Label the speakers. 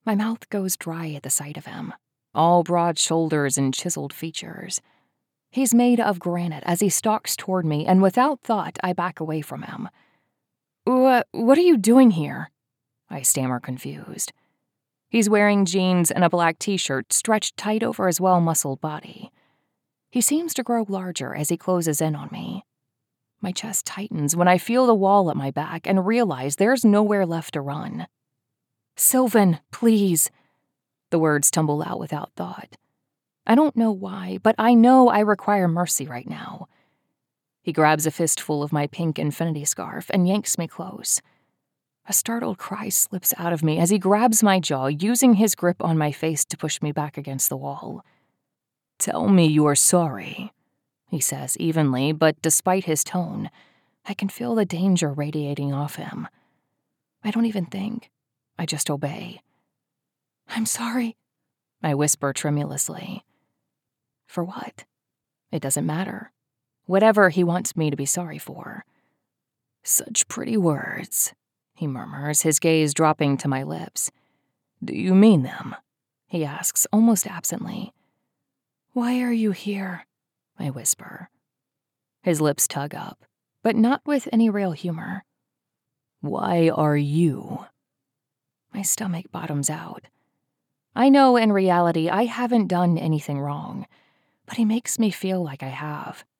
Speaker 1: My mouth goes dry at the sight of him, all broad shoulders and chiseled features. He's made of granite as he stalks toward me, and without thought, I back away from him. What are you doing here? I stammer, confused. He's wearing jeans and a black t-shirt stretched tight over his well-muscled body. He seems to grow larger as he closes in on me. My chest tightens when I feel the wall at my back and realize there's nowhere left to run. Sylvan, please. The words tumble out without thought. I don't know why, but I know I require mercy right now. He grabs a fistful of my pink infinity scarf and yanks me close. A startled cry slips out of me as he grabs my jaw, using his grip on my face to push me back against the wall. Tell me you're sorry, he says evenly, but despite his tone, I can feel the danger radiating off him. I don't even think. I just obey. I'm sorry, I whisper tremulously. For what? It doesn't matter. Whatever he wants me to be sorry for. Such pretty words, he murmurs, his gaze dropping to my lips. Do you mean them? He asks, almost absently. Why are you here? I whisper. His lips tug up, but not with any real humor. Why are you? My stomach bottoms out. I know in reality I haven't done anything wrong, but he makes me feel like I have.